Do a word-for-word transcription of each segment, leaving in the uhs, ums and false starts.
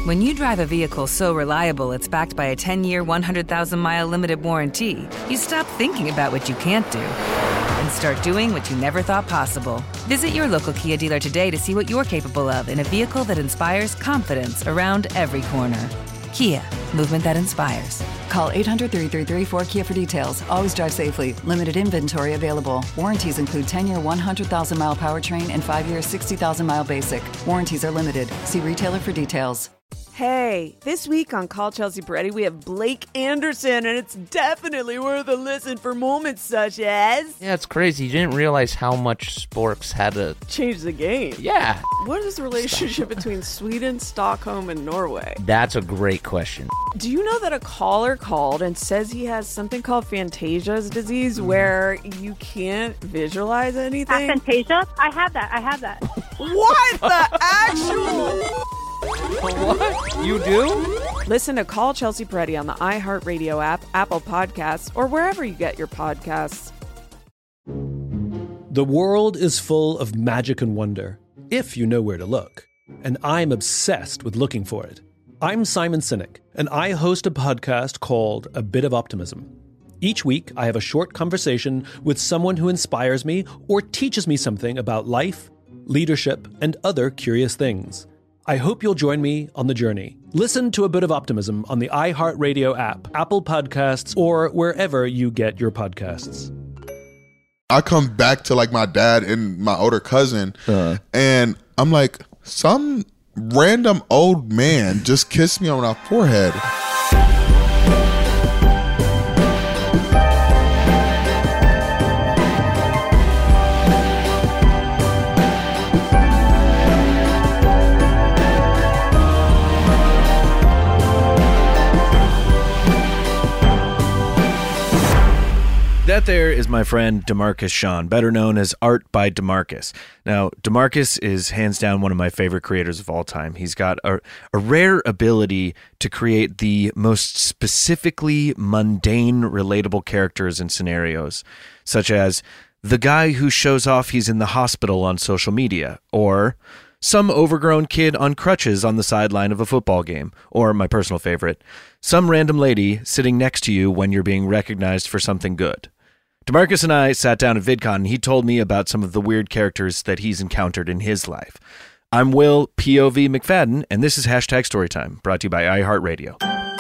When you drive a vehicle so reliable it's backed by a ten-year, one hundred thousand mile limited warranty, you stop thinking about what you can't do and start doing what you never thought possible. Visit your local Kia dealer today to see what you're capable of in a vehicle that inspires confidence around every corner. Kia, movement that inspires. Call eight hundred, three three three, four K I A for details. Always drive safely. Limited inventory available. Warranties include ten-year, one hundred thousand mile powertrain and five-year, sixty thousand mile basic. Warranties are limited. See retailer for details. Hey, this week on Call Chelsea Peretti, we have Blake Anderson, and it's definitely worth a listen for moments such as... Yeah, it's crazy. You didn't realize how much sports had to... change the game. Yeah. What is the relationship between Sweden, Stockholm, and Norway? That's a great question. Do you know that a caller called and says he has something called Fantasia's disease where you can't visualize anything? Fantasia? I have that. I have that. What the actual... What? You do? Listen to Call Chelsea Peretti on the iHeartRadio app, Apple Podcasts, or wherever you get your podcasts. The world is full of magic and wonder, if you know where to look. And I'm obsessed with looking for it. I'm Simon Sinek, and I host a podcast called A Bit of Optimism. Each week, I have a short conversation with someone who inspires me or teaches me something about life, leadership, and other curious things. I hope you'll join me on the journey. Listen to A Bit of Optimism on the iHeartRadio app, Apple Podcasts, or wherever you get your podcasts. I come back to like my dad and my older cousin, uh-huh. and I'm like, some random old man just kissed me on my forehead. That there is my friend DeMarcus Sean, better known as Art by DeMarcus. Now, DeMarcus is hands down one of my favorite creators of all time. He's got a, a rare ability to create the most specifically mundane, relatable characters and scenarios, such as the guy who shows off he's in the hospital on social media, or some overgrown kid on crutches on the sideline of a football game, or my personal favorite, some random lady sitting next to you when you're being recognized for something good. DeMarcus and I sat down at VidCon, and he told me about some of the weird characters that he's encountered in his life. I'm Will P O V McFadden, and this is Hashtag Storytime, brought to you by iHeartRadio.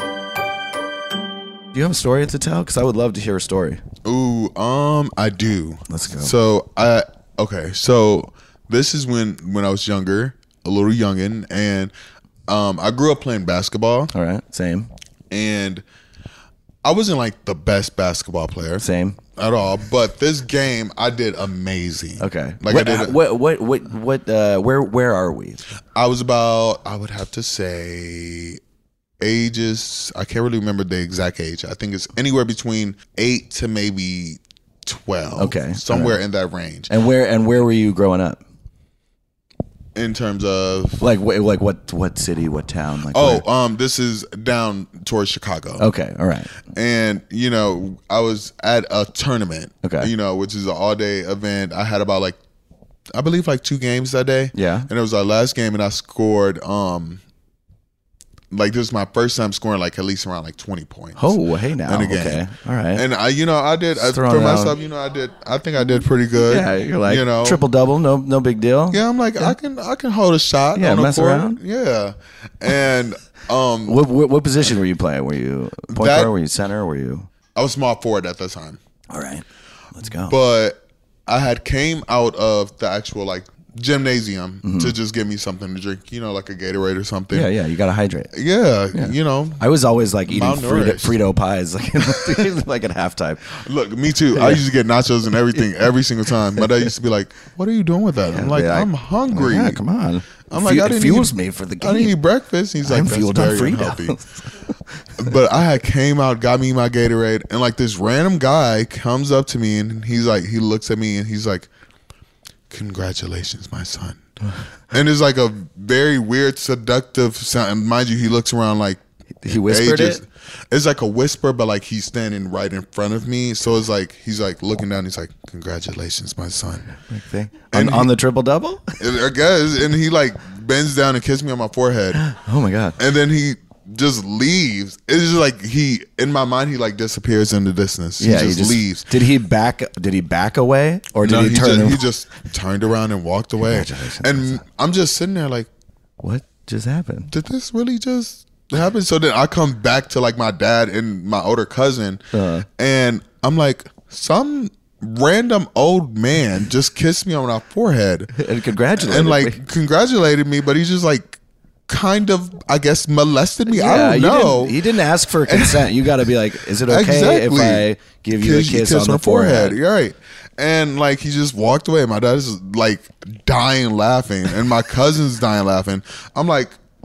Do you have a story to tell? Because I would love to hear a story. Ooh, um, I do. Let's go. So, I okay, so this is when, when I was younger, a little youngin', and um, I grew up playing basketball. All right, same. And I wasn't like the best basketball player. Same. At all, but this game I did amazing. Okay, like what, I did. A, what what what what? Uh, where where are we? I was about. I would have to say, ages. I can't really remember the exact age. I think it's anywhere between eight to maybe twelve. Okay, somewhere right. in that range. And where and where were you growing up? In terms of like wh- like what what city, what town? Like oh, where? um, this is down towards Chicago. Okay, all right. And you know, I was at a tournament. Okay, you know, which is an all day event. I had about like, I believe like two games that day. Yeah, and it was our last game, and I scored. Um, like this was my first time scoring like at least around like twenty points. Oh, hey now, in a game. Okay, all right. And I, you know, I did I, for out. myself. You know, I did. I think I did pretty good. Yeah, you're like you know, triple double, no no big deal. Yeah, I'm like yeah. I can I can hold a shot. Yeah, on the mess court. around. Yeah, and um, what, what what position were you playing? Were you point that, guard? Were you center? Were you? I was small forward at that time. All right, let's go. But I had came out of the actual like gymnasium mm-hmm. to just give me something to drink, you know, like a Gatorade or something. Yeah, yeah, you gotta hydrate. Yeah, yeah. you know. I was always like eating Frito, Frito pies like, like at halftime. Look, me too. Yeah. I used to get nachos and everything every single time. My dad used to be like, "What are you doing with that?" Yeah, I'm like, like, "I'm hungry." Yeah, come on. I'm like, F- I didn't it fuels eat, me for the game. I didn't eat breakfast. He's like, I'm "That's fueled very on Frito." unhealthy. But I had came out, got me my Gatorade, and like this random guy comes up to me and he's like, he looks at me and he's like, "Congratulations, my son." And it's like a very weird, seductive sound. And mind you, he looks around like He whispered They just- it? It's like a whisper, but like he's standing right in front of me. So it's like he's like looking down. He's like, "Congratulations, my son." Like thing. And On, he- on the triple double? I guess. And he like bends down and kisses me on my forehead. Oh my god. And then he just leaves. It's just like he, in my mind, he like disappears in the distance. He Yeah, just, he just leaves. Did he back? Did he back away, or did No, he he, turn? just, and- he just turned around and walked away. Congratulations, And I'm just sitting there like, what just happened? did this really just happen? So then I come back to like my dad and my older cousin, Uh. and I'm like, some random old man just kissed me on my forehead And congratulated and me. like congratulated me, but he just like kind of, I guess, molested me. I don't you know. Didn't, he didn't ask for consent. You got to be like, is it okay Exactly. if I give you a kiss, on the forehead? You're right. And like he just walked away. My dad is like dying laughing, and my cousin's dying laughing. I'm like,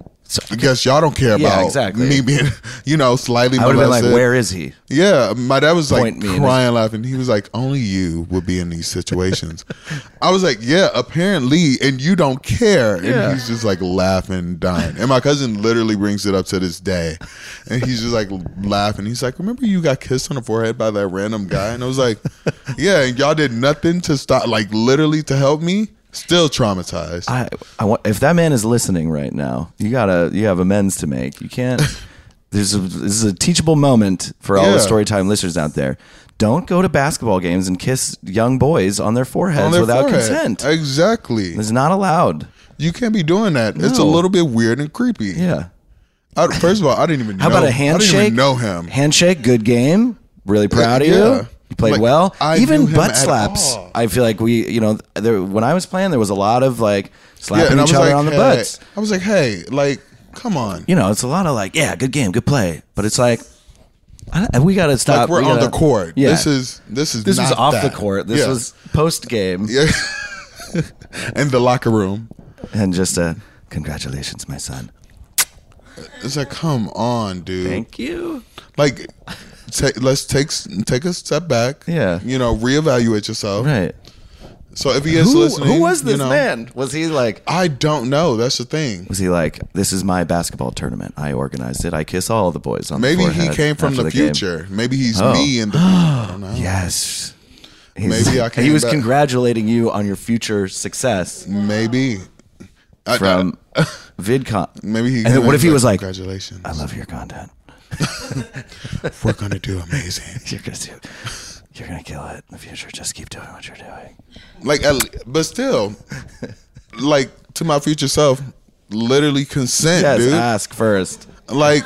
I guess y'all don't care Yeah, about exactly. me being, you know, slightly I would have been molested. like, where is he? Yeah, my dad was like Point me in crying, laughing. He was like, only you would be in these situations. I was like, yeah, apparently, and you don't care. And Yeah. he's just like laughing, dying. And my cousin literally brings it up to this day. And he's just like laughing. He's like, remember you got kissed on the forehead by that random guy? And I was like, yeah, and y'all did nothing to stop, like literally to help me? Still traumatized. I, I want, if that man is listening right now, you gotta, you have amends to make. You can't. There's a, this is a teachable moment for all Yeah. the Storytime listeners out there. Don't go to basketball games and kiss young boys on their foreheads On their without forehead. consent. Exactly. It's not allowed. You can't be doing that. It's a No. little bit weird and creepy. Yeah. I, first of all, I didn't even How know. about a I handshake? didn't even know him. Handshake, good game. Really proud of Yeah. you. You played Like, well. I Even knew him butt at slaps. all. I feel like we, you know, there, when I was playing, there was a lot of like slapping and I each was other like, on the hey, butts. I was like, hey, like, come on. You know, it's a lot of like, yeah, good game, good play. But it's like, I don't- we got to stop. Like we're we on gotta- the court. Yeah. This is this is This was not off that. the court. This Yeah. was post game. yeah. In the locker room. And just a congratulations, my son. It's like, come on, dude. Thank you. Like, ta- let's take take a step back. Yeah. You know, reevaluate yourself. Right. So if he is Who, listening, who was this you know, man? Was he like? I don't know. That's the thing. Was he like, this is my basketball tournament. I organized it. I kiss all the boys on Maybe the he forehead came from after the, game." future. Maybe he's Oh. me in the future. I don't know. Yes. He's- Maybe I He came was back- congratulating you on your future success Maybe. I- from VidCon. Maybe he. And then what if he was like, congratulations. I love your content. We're gonna do amazing. You're gonna do. You're gonna kill it in the future. Just keep doing what you're doing. Like, at le- but still, like to my future self, literally consent, Yes, dude. ask first. Like,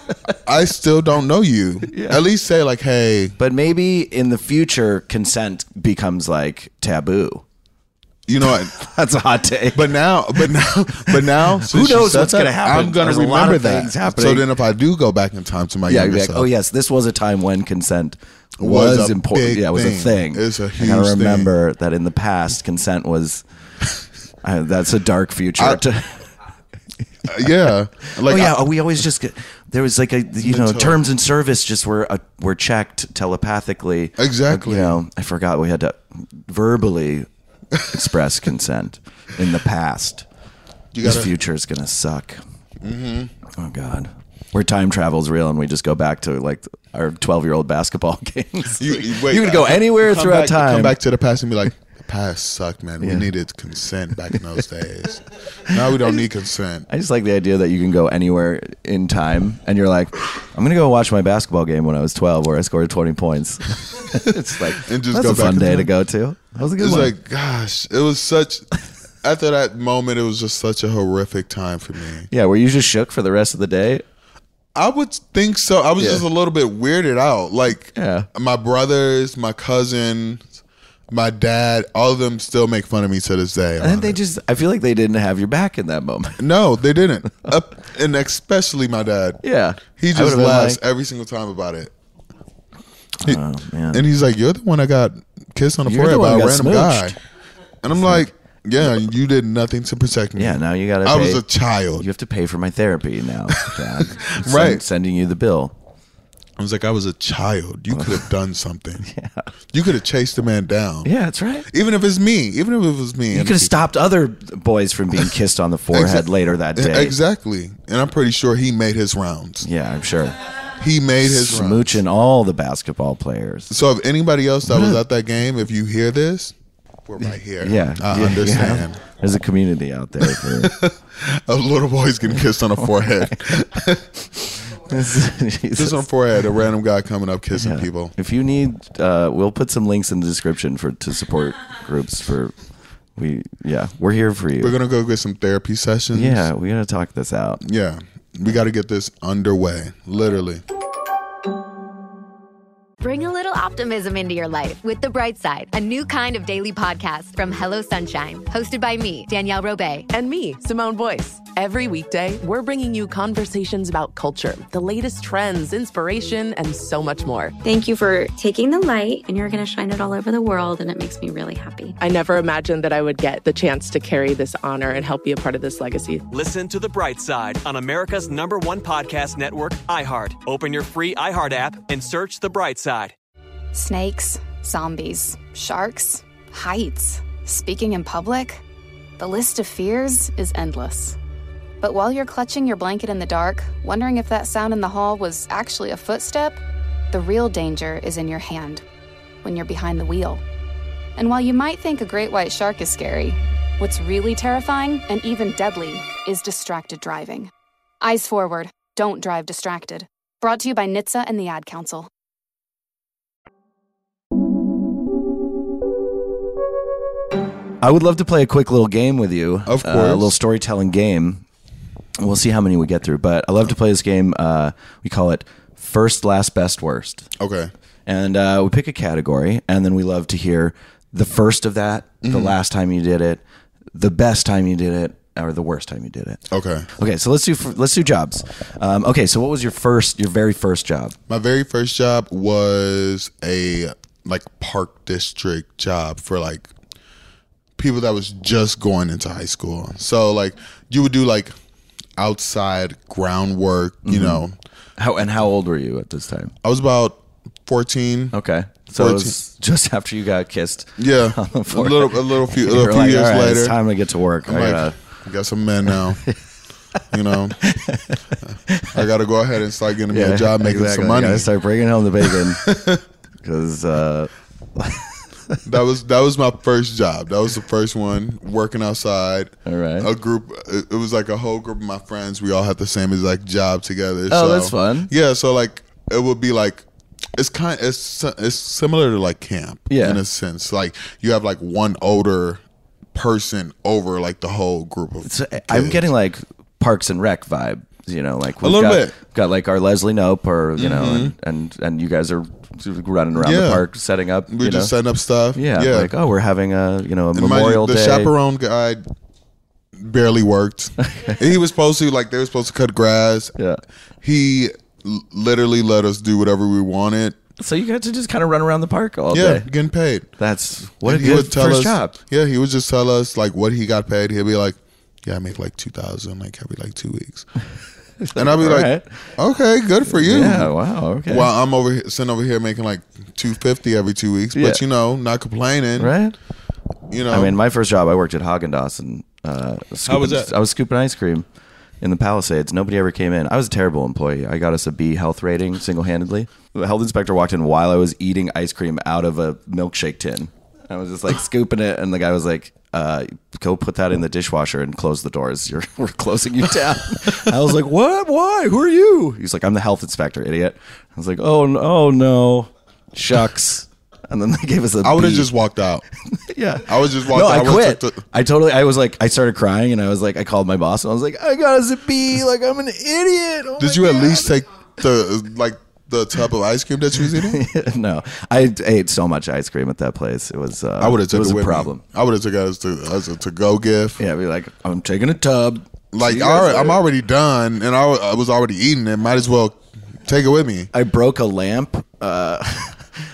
I still don't know you. Yeah. At least say like, hey, But maybe in the future, consent becomes like taboo. you know what? That's a hot take. But now, but now, but now, since you knows said what's that, gonna happen? I'm gonna There's a lot remember of that. things happening. So then, if I do go back in time to my yeah, younger you'd be like, self, oh yes, this was a time when consent Was was, a important. big Yeah, it was a thing. thing. It's a I huge gotta thing. remember that in the past, consent was. Uh, that's a dark future. I- to, Uh, yeah, like oh yeah, I- we always just get there was like a you know Mental- terms and service just were uh, were checked telepathically. Exactly. You know, I forgot we had to verbally express consent in the past. You This gotta- future is gonna suck. Mm-hmm. Oh god, where time travel's real and we just go back to like our twelve year old basketball games. you, you, wait, can go uh, anywhere come throughout back, time. Come back to the past and be like, the past sucked, man. We Yeah. needed consent back in those days. Now we don't need consent. I just like the idea that you can go anywhere in time, and you're like, I'm gonna go watch my basketball game when I was twelve, where I scored twenty points. It's like And just that's go a back fun in day time. to go to. That was a good It's one. like, gosh, it was such. After that moment, it was just such a horrific time for me. yeah, were you just shook for the rest of the day? I would think so. I was Yeah. just a little bit weirded out. Like, Yeah. my brothers, my cousins, my dad, all of them still make fun of me to this day. And then on they it. just, I feel like they didn't have your back in that moment. No, they didn't. Up, and especially my dad. Yeah. He I just would've been laughs like, every single time about it. He- oh, man. And he's like, "You're the one that got kissed on the You're the forehead by one a who random got guy." smooched. And I'm like, "Yeah, you did nothing to protect me." Yeah, now you gotta I pay. was a child. You have to pay for my therapy now, Chad. I'm Right. send- Sending you the bill. I was like, I was a child. You could have done something. Yeah. You could have chased the man down. Yeah, that's right. Even if it's me. Even if it was me. You could have stopped other boys from being kissed on the forehead Exa- later that day. Exactly. And I'm pretty sure he made his rounds. Yeah, I'm sure. He made his rounds. Smooching all the basketball players. So if anybody else that was at that game, if you hear this, we're right here. Yeah. I yeah, understand. Yeah. There's a community out there for a little boy's getting kissed on the forehead. Just on the forehead, a random guy coming up kissing yeah. people. If you need, uh, we'll put some links in the description for to support groups for. We yeah, we're here for you. We're gonna go get some therapy sessions. Yeah, we gotta talk this out. Yeah, we got to get this underway. Literally. Bring a little optimism into your life with The Bright Side, a new kind of daily podcast from Hello Sunshine, hosted by me, Danielle Robay. And me, Simone Boyce. Every weekday, we're bringing you conversations about culture, the latest trends, inspiration, and so much more. Thank you for taking the light, and you're going to shine it all over the world, and it makes me really happy. I never imagined that I would get the chance to carry this honor and help be a part of this legacy. Listen to The Bright Side on America's number one podcast network, iHeart. Open your free iHeart app and search The Bright Side. Snakes, zombies, sharks, heights, speaking in public. The list of fears is endless. But while you're clutching your blanket in the dark, wondering if that sound in the hall was actually a footstep, the real danger is in your hand, when you're behind the wheel. And while you might think a great white shark is scary, what's really terrifying and even deadly is distracted driving. Eyes forward, don't drive distracted. Brought to you by N H T S A and the Ad Council. I would love to play a quick little game with you. Of course. Uh, a little storytelling game. We'll see how many we get through. But I love to play this game. Uh, we call it First, Last, Best, Worst. Okay. And uh, we pick a category, and then we love to hear the first of that, mm-hmm. the last time you did it, the best time you did it, or the worst time you did it. Okay. Okay, so let's do let's do jobs. Um, okay, so what was your first, your very first job? My very first job was a like park district job for like people that was just going into high school. So like you would do like outside groundwork, you mm-hmm. know. How and how old were you at this time? I was about fourteen. Okay. So it was just after you got kissed. Yeah. On the a little a little few a little few like, years right, later. It's time to get to work. I'm I like, gotta... I got some men now. You know. I got to go ahead and start getting yeah, me a job making exactly. some money. I got to start bringing home the bacon. Because uh that was that was my first job. That was the first one, working outside. All right. A group. It was like a whole group of my friends. We all had the same exact job together. Oh, so, that's fun. Yeah. So like it would be like it's kind. It's it's similar to like camp. Yeah. In a sense, like you have like one older person over like the whole group of. So I'm getting like Parks and Rec vibe. You know, like we've a little got, bit. Got like our Leslie Knope, or you Mm-hmm. know, and, and and you guys are running around Yeah. the park setting up. We're you just know? setting up stuff. Yeah, Yeah. like oh, we're having a you know a And mind Memorial you, the Day. chaperone guy barely worked. He was supposed to like they were supposed to cut grass. Yeah. He l- literally let us do whatever we wanted. So you got to just kind of run around the park all Yeah, day. getting paid. That's what And a he good would tell first us, job. Yeah, he would just tell us like what he got paid. He'd be like, "Yeah, I make like two thousand like every like two weeks." And I'd be All like, right. "Okay, good for you." Yeah, wow, okay. While I'm over here, sitting over here making like two fifty every two weeks, Yeah. but you know, not complaining, Right? You know, I mean, my first job, I worked at Haagen-Dazs, and uh, How was scooping- that? I was scooping ice cream in the Palisades. Nobody ever came in. I was a terrible employee. I got us a B health rating single-handedly. The health inspector walked in while I was eating ice cream out of a milkshake tin. I was just like scooping it, and the guy was like, uh, "Go put that in the dishwasher and close the doors. You're, we're closing you down." I was like, "What? Why? Who are you?" He's like, "I'm the health inspector, idiot." I was like, "Oh, no, oh no, shucks." And then they gave us a I would have B. just walked out. Yeah. I was just walked No, out. I would've quit. took the- I totally, I was like, I started crying, and I was like, I called my boss, and I was like, I got us a B. Like, I'm an idiot. Oh Did my you at God. least take the like the tub of ice cream that you was eating? No, I ate so much ice cream at that place. It was, uh, I would have it took was it a with problem. Me. I would have took it as to as a to go gift. Yeah, be like, I'm taking a tub. Like See you I guys already, I'm later. already done, and I, wa- I was already eating it. Might as well take it with me. I broke a lamp. Uh,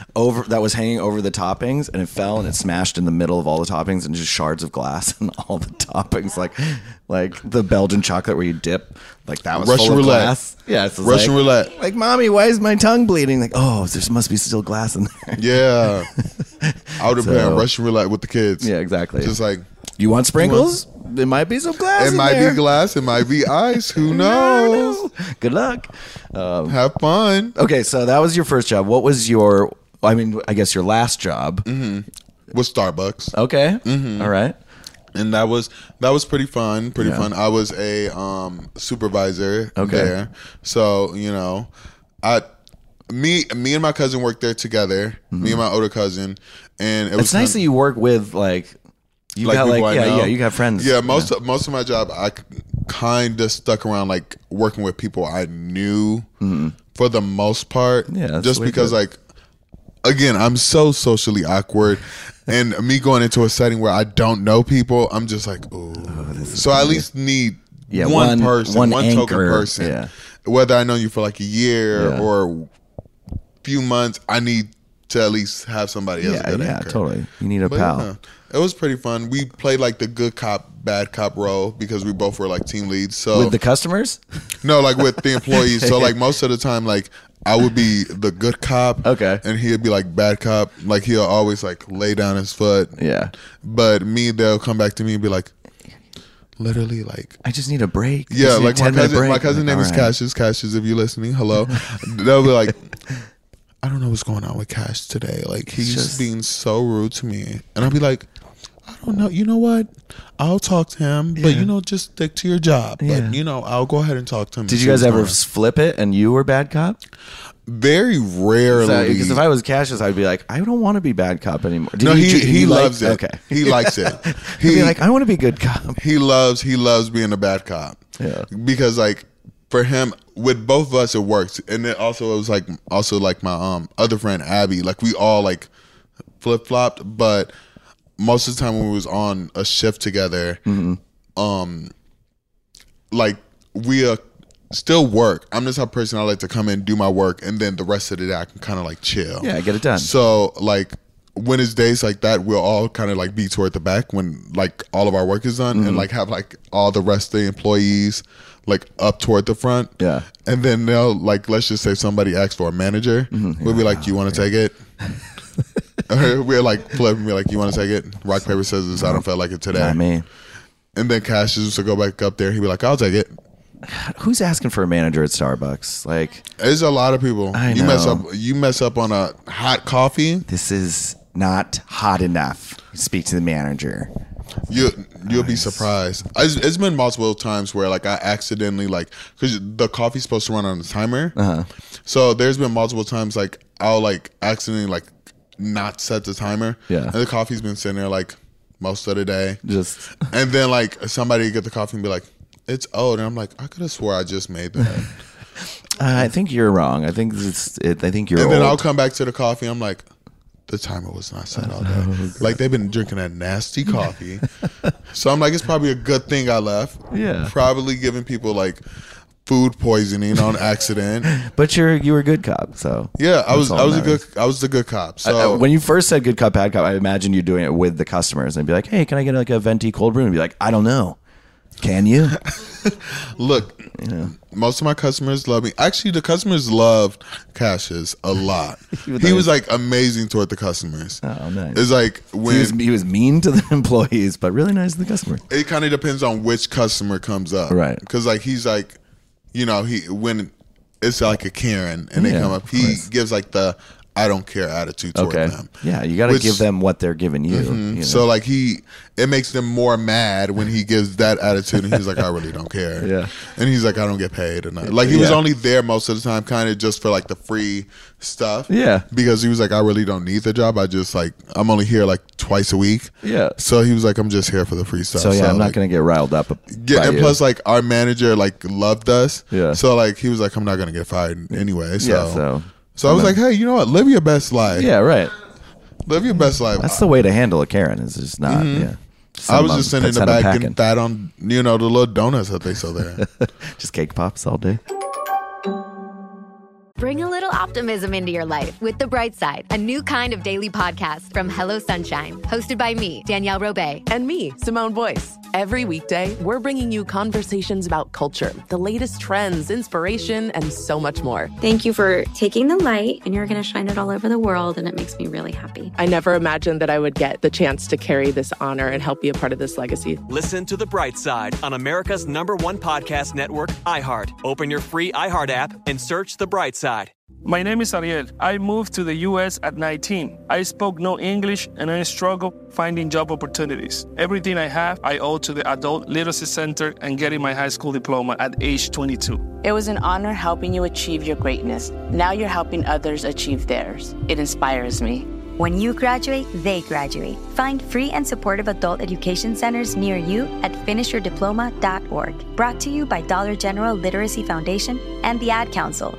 over that was hanging over the toppings, and it fell and it smashed in the middle of all the toppings and just shards of glass and all the toppings, like like the Belgian chocolate where you dip, like that was Russian full of roulette. glass. Yeah, it's Russian like, roulette. Like, mommy, why is my tongue bleeding? Like, oh, there must be still glass in there. Yeah, I would have So- been Russian roulette with the kids. Yeah, exactly. Just like, you want sprinkles? There might be some glass. it in might there. be glass, it might be ice. Who knows? Good luck. Um, Have fun. okay, so that was your first job. What was your? I mean, I guess your last job. Mm-hmm. With Starbucks. Okay. Mm-hmm. All right. And that was that was pretty fun, pretty Yeah. fun. I was a um, supervisor Okay. there, so you know, I me me and my cousin worked there together. Me and my older cousin, and it was Mm-hmm. It's nice that you work with like you like got like people I yeah know. yeah you got friends. Yeah, most Of, most of my job I kind of stuck around like working with people I knew for the most part. Yeah, that's just the way to because do it. like again I'm so socially awkward. And me going into a setting where I don't know people, I'm just like, ooh. So I at least need Yeah, one, one- person, one one, token anchor, person. yeah. Whether I know you for like a year Yeah. or few months, I need to at least have somebody else. Yeah, a good yeah, anchor. totally. You need a But pal. yeah, it was pretty fun. We played like the good cop, bad cop role because we both were like team leads. So With the customers? no, like with the employees. So like most of the time, like I would be the good cop. Okay. And he'd be like bad cop. Like he'll always like lay down his foot. Yeah. But me, they'll come back to me and be like, literally like, I just need a break. I yeah, just need a like my ten minute cousin, break. my cousin Like, name all is right. Cassius. Cassius, if you're listening, hello. They'll be like, I don't know what's going on with Cash today. Like he's just- being so rude to me. And I'll be like, I don't know. You know what? I'll talk to him, but Yeah. you know, just stick to your job. Yeah. But you know, I'll go ahead and talk to him. Did and you see guys what's ever going on. flip it and you were bad cop? Very rarely. Because if I was Cassius, I'd be like, I don't want to be be bad cop anymore. Did no, he did he, like- loves it. Okay, He likes it. He'd He be like, I want to be good cop. he loves he loves being a bad cop. Yeah. Because like for him, with both of us, it works. And then also it was like also like my um other friend Abby. Like we all like flip flopped, but most of the time when we was on a shift together, Mm-hmm. um, like we uh, still work. I'm just a person I like to come in, do my work, and then the rest of the day I can kind of like chill. Yeah, get it done. So like when it's days like that, we'll all kind of like be toward the back when like all of our work is done, Mm-hmm. and like have like all the rest of the employees like up toward the front. Yeah. And then they'll like, let's just say somebody asks for a manager, Mm-hmm. we'll be like, you want to take it? Or we're like flipping, be like, you want to take it? Rock paper scissors. I don't feel like it today. Not me. And then Cash used to go back up there. He'd be like, I'll take it. Who's asking for a manager at Starbucks? Like, There's a lot of people. I You mess know. up. You mess up on a hot coffee. this is not hot enough. Speak to the manager. You you'll be surprised. It's, it's been multiple times where like I accidentally like because the coffee's supposed to run on a timer. Uh-huh. So there's been multiple times like I'll like accidentally like not set the timer. Yeah. And the coffee's been sitting there like most of the day. Just And then like somebody get the coffee and be like, it's old, and I'm like, I could have swore I just made that. I think you're wrong. I think it's. It, I think you're. and then I'll old. come back to the coffee. I'm like, the timer was not set all day. Like they've been drinking that nasty coffee. So I'm like, it's probably a good thing I left. Yeah. Probably giving people like food poisoning on accident. But you're you were a good cop, so Yeah, I that's was all I was a that good matters. I was the good cop. I- I- So when you first said good cop, bad cop, I imagine you doing it with the customers and be like, "Hey, can I get like a venti cold brew?" And be like, "I don't know, can you?" look, most of my customers love me. Actually, the customers loved Cassius a lot. He was he was nice. like amazing toward the customers. Oh, nice. It's like when he was he was mean to the employees, but really nice to the customer. it kind of depends on which customer comes up, Right. Because like he's like, you know, he when it's like a Karen and they Yeah, come up, of he course. gives like the I don't care attitude toward Okay, them. yeah, you got to Which- give them what they're giving you. Mhm. you know? So like he, it makes them more mad when he gives that attitude, and he's like, I really don't care. Yeah. And he's like, I don't get paid or nothing. Like he was Yeah. only there most of the time, kind of just for like the free stuff. Yeah. Because he was like, I really don't need the job. I just like I'm only here like twice a week. Yeah. So he was like, I'm just here for the free stuff. So yeah, I'm not like, gonna get riled up. Yeah, by and you. plus, like our manager like loved us. Yeah. So like he was like, I'm not gonna get fired anyway. So Yeah, so- so I was I'm like, hey, you know what? Live your best life. yeah, right. Live your best life. That's the way to handle a Karen. Is just not. Mhm. Yeah. I was Some, just um, sitting in the send 'em back getting packing. fat on you know the little donuts that they sell there. Just cake pops all day. Bring a little optimism into your life with The Bright Side, a new kind of daily podcast from Hello Sunshine, hosted by me, Danielle Robay. And me, Simone Boyce. Every weekday, we're bringing you conversations about culture, the latest trends, inspiration, and so much more. Thank you for taking the light, and you're going to shine it all over the world, and it makes me really happy. I never imagined that I would get the chance to carry this honor and help be a part of this legacy. Listen to The Bright Side on America's number one podcast network, iHeart. Open your free iHeart app and search The Bright Side. My name is Ariel. I moved to the U S at nineteen. I spoke no English and I struggled finding job opportunities. Everything I have, I owe to the Adult Literacy Center and getting my high school diploma at age twenty-two. It was an honor helping you achieve your greatness. Now you're helping others achieve theirs. It inspires me. When you graduate, they graduate. Find free and supportive adult education centers near you at finish your diploma dot org. Brought to you by Dollar General Literacy Foundation and the Ad Council.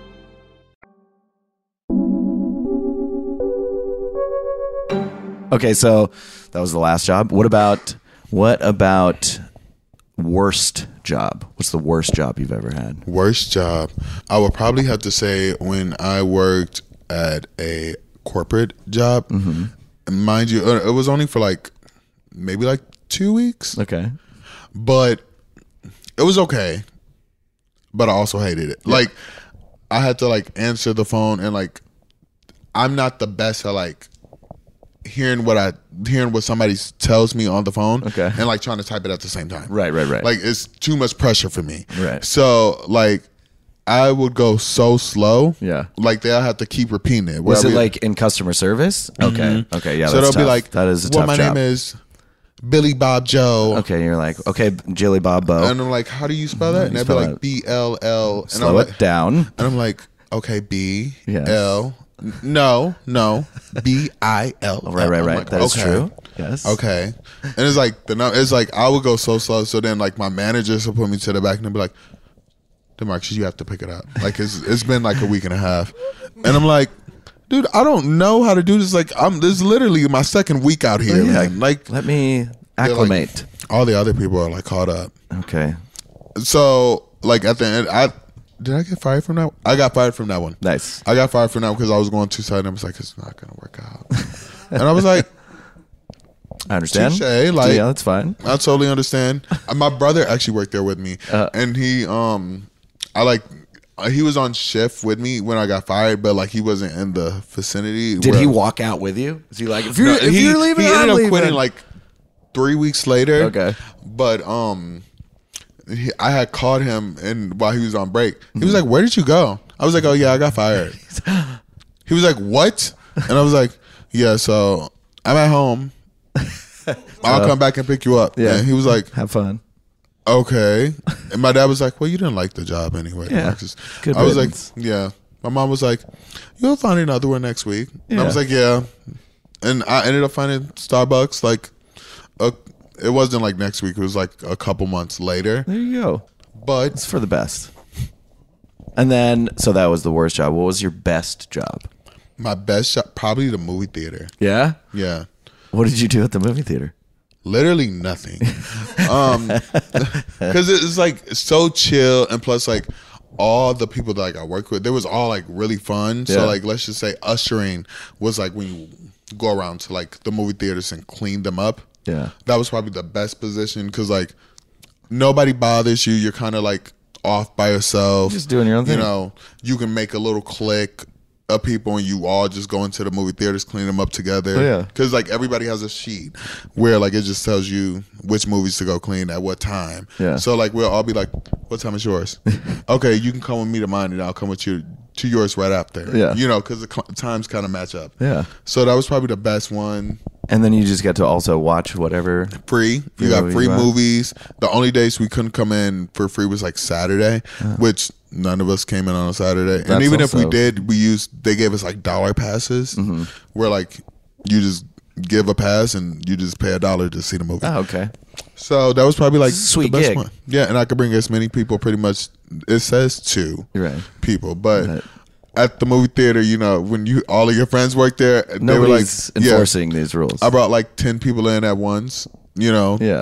Okay, so that was the last job. What about what about worst job? What's the worst job you've ever had? Worst job. I would probably have to say when I worked at a corporate job. Mm-hmm. Mind you, it was only for like maybe like two weeks. Okay. But it was okay. But I also hated it. Yeah. Like I had to like answer the phone and like I'm not the best at like hearing what I hearing what somebody tells me on the phone, okay, and like trying to type it at the same time. Right, right, right. Like it's too much pressure for me. Right. So like I would go so slow. Yeah. Like they'll have to keep repeating it. Was it be, like in customer service? Okay. Mm-hmm. Okay. Yeah. So that's they'll tough. be like, that is a well, tough my job. name is Billy Bob Joe. Okay. You're like, okay, Jilly Bob Bo. And I'm like, how do you spell that? And they'll be like that? B L L. And Slow I'm it like, down. And I'm like, okay, B yes. L. No, no, B I L. Right, right, right. Like, that is okay. true. Yes. Okay. And it's like the it's like I would go so slow. So then like my managers will put me to the back and they'll be like, DeMarcus, you have to pick it up. Like it's it's been like a week and a half, and I'm like, dude, I don't know how to do this. Like I'm this is literally my second week out here. Yeah. Man. Like let me acclimate. Like, all the other people are like caught up. Okay. So like at the end, I. Did I get fired from that? I got fired from that one. Nice. I got fired from that because I was going too side and I was like, it's not going to work out. And I was like, I understand. Touché. Like, yeah, that's fine. I totally understand. My brother actually worked there with me. Uh, and he, um, I like, he was on shift with me when I got fired, but like he wasn't in the vicinity. Did where, he walk out with you? Is he like, if you're, no, if he, you're leaving, he I'm ended up leaving. quitting like three weeks later. Okay. But, um, He, I had called him and while he was on break. He was like, where did you go? I was like, oh yeah, I got fired. He was like, what? And I was like, yeah, so I'm at home. I'll so, come back and pick you up. Yeah. And he was like, have fun. Okay. And my dad was like, well, you didn't like the job anyway. Yeah. Marcus. Good I was like, riddance. yeah. My mom was like, you'll find another one next week. And I Yeah. was like, yeah. And I ended up finding Starbucks like a It wasn't like next week. It was like a couple months later. There you go. But it's for the best. And then, so that was the worst job. What was your best job? My best job, probably the movie theater. Yeah? Yeah. What did you do at the movie theater? Literally nothing. um, because it's like so chill, and plus like all the people that like I work with, they was all like really fun. So Yeah. like let's just say ushering was like when you go around to like the movie theaters and clean them up. Yeah. That was probably the best position because like nobody bothers you. You're kind of like off by yourself. Just doing your own thing. You know, you can make a little clique of people and you all just go into the movie theaters, clean them up together. Oh, yeah. Because like everybody has a sheet where like it just tells you which movies to go clean at what time. Yeah. So like we'll all be like, what time is yours? Okay, you can come with me to mine and I'll come with you to yours right after. Yeah. You know, because the cl- times kind of match up. Yeah. So that was probably the best one. And then you just get to also watch whatever. Free. You got free movies. The only days we couldn't come in for free was like Saturday, Uh. which none of us came in on a Saturday. That's and even if we also- did, we used, they gave us like dollar passes Mm-hmm. where like you just give a pass and you just pay a dollar to see the movie. Oh, okay. So that was probably like Sweet the best gig. one. Yeah, and I could bring as many people pretty much, it says two Right. people, but Right. at the movie theater, you know, when you all of your friends work there, they were like Nobody's enforcing yeah, these rules. I brought like ten people in at once, you know. Yeah.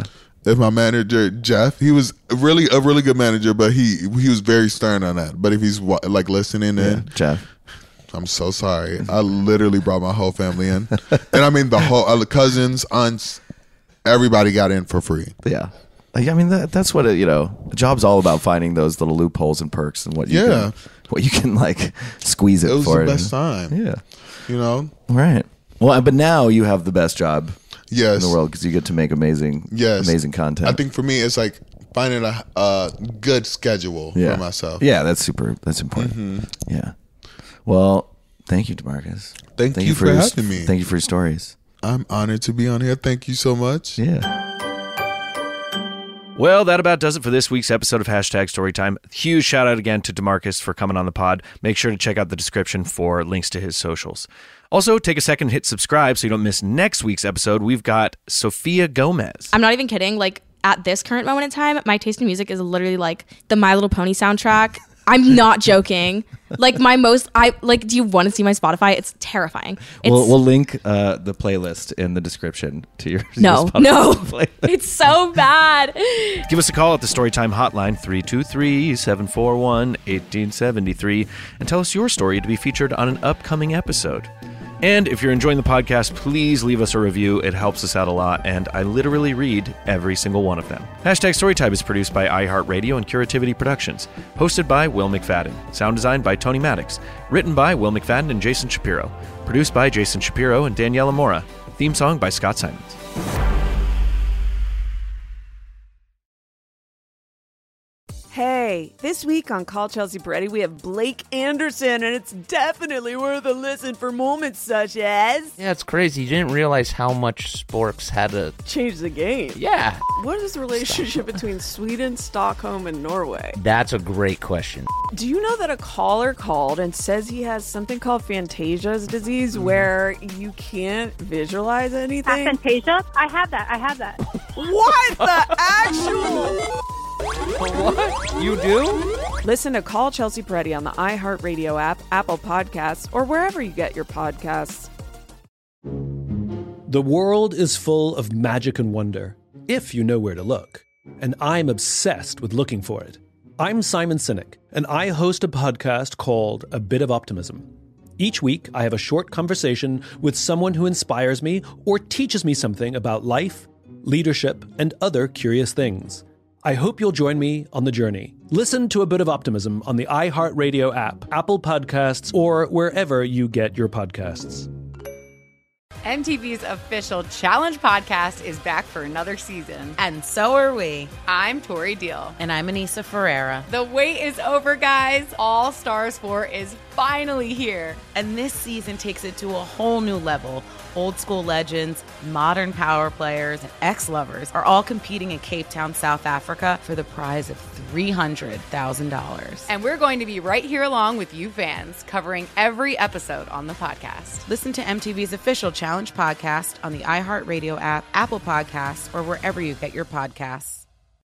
if my manager Jeff, he was really a really good manager, but he he was very stern on that. But if he's like listening Yeah, in, Jeff. I'm so sorry. I literally brought my whole family in, and I mean the whole uh, cousins, aunts, everybody got in for free. Yeah. Like, I mean, that, that's what, it, you know, the job's all about, finding those little loopholes and perks and what you Yeah. can, what you can like squeeze it, It was for. the it. best time. Yeah. You know? Right. Well, but now you have the best job Yes. in the world because you get to make amazing, Yes. amazing content. I think for me, it's like finding a, a good schedule yeah. for myself. Yeah, that's super, that's important. Mm-hmm. Yeah. Well, thank you, DeMarcus. Thank, you for your, having me. Thank you for your stories. I'm honored to be on here. Thank you so much. Yeah. Well, that about does it for this week's episode of Hashtag Storytime. Huge shout out again to DeMarcus for coming on the pod. Make sure to check out the description for links to his socials. Also, take a second and hit subscribe so you don't miss next week's episode. We've got Sophia Gomez. I'm not even kidding. Like, at this current moment in time, my taste in music is literally like the My Little Pony soundtrack. I'm not joking. Like, my most, I like, do you want to see my Spotify? It's terrifying. It's, We'll, we'll link uh, the playlist in the description to your no, your Spotify no. playlist. It's so bad. Give us a call at the Storytime hotline, three two three, seven four one, one eight seven three, and tell us your story to be featured on an upcoming episode. And if you're enjoying the podcast, please leave us a review. It helps us out a lot, and I literally read every single one of them. Hashtag Storytime is produced by iHeartRadio and Curativity Productions. Hosted by Will McFadden. Sound designed by Tony Maddox. Written by Will McFadden and Jason Shapiro. Produced by Jason Shapiro and Daniela Mora. Theme song by Scott Simons. Hey, this week on Call Chelsea Peretti, we have Blake Anderson, and it's definitely worth a listen for moments such as... Yeah, it's crazy. You didn't realize how much sports had to... change the game. Yeah. What is the relationship between Sweden, Stockholm, and Norway? That's a great question. Do you know that a caller called and says he has something called Fantasia's disease where you can't visualize anything? Fantasia? I have that. I have that. What the actual... What? You do? Listen to Call Chelsea Peretti on the iHeartRadio app, Apple Podcasts, or wherever you get your podcasts. The world is full of magic and wonder, if you know where to look. And I'm obsessed with looking for it. I'm Simon Sinek, and I host a podcast called A Bit of Optimism. Each week, I have a short conversation with someone who inspires me or teaches me something about life, leadership, and other curious things. I hope you'll join me on the journey. Listen to A Bit of Optimism on the iHeartRadio app, Apple Podcasts, or wherever you get your podcasts. M T V's official Challenge podcast is back for another season. And so are we. I'm Tori Deal. And I'm Anissa Ferreira. The wait is over, guys. All Stars four is finally here. And this season takes it to a whole new level. Old school legends, modern power players, and ex-lovers are all competing in Cape Town, South Africa for the prize of three hundred thousand dollars. And we're going to be right here along with you fans, covering every episode on the podcast. Listen to M T V's official Challenge podcast on the iHeartRadio app, Apple Podcasts, or wherever you get your podcasts.